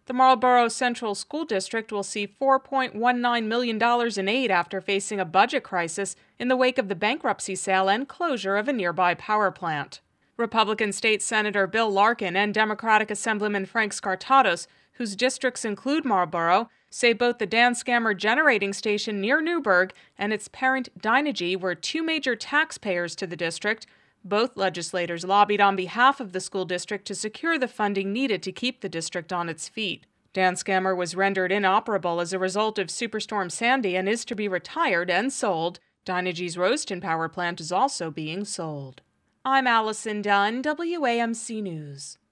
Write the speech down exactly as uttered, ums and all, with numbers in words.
The Marlboro Central School District will see four point one nine million dollars in aid after facing a budget crisis in the wake of the bankruptcy sale and closure of a nearby power plant. Republican State Senator Bill Larkin and Democratic Assemblyman Frank Skartatos, whose districts include Marlboro, say both the Dan Scammer generating station near Newburgh and its parent Dynegy were two major taxpayers to the district. Both legislators lobbied on behalf of the school district to secure the funding needed to keep the district on its feet. Dan Scammer was rendered inoperable as a result of Superstorm Sandy and is to be retired and sold. Dynegy's Roseton power plant is also being sold. I'm Allison Dunn, W A M C News.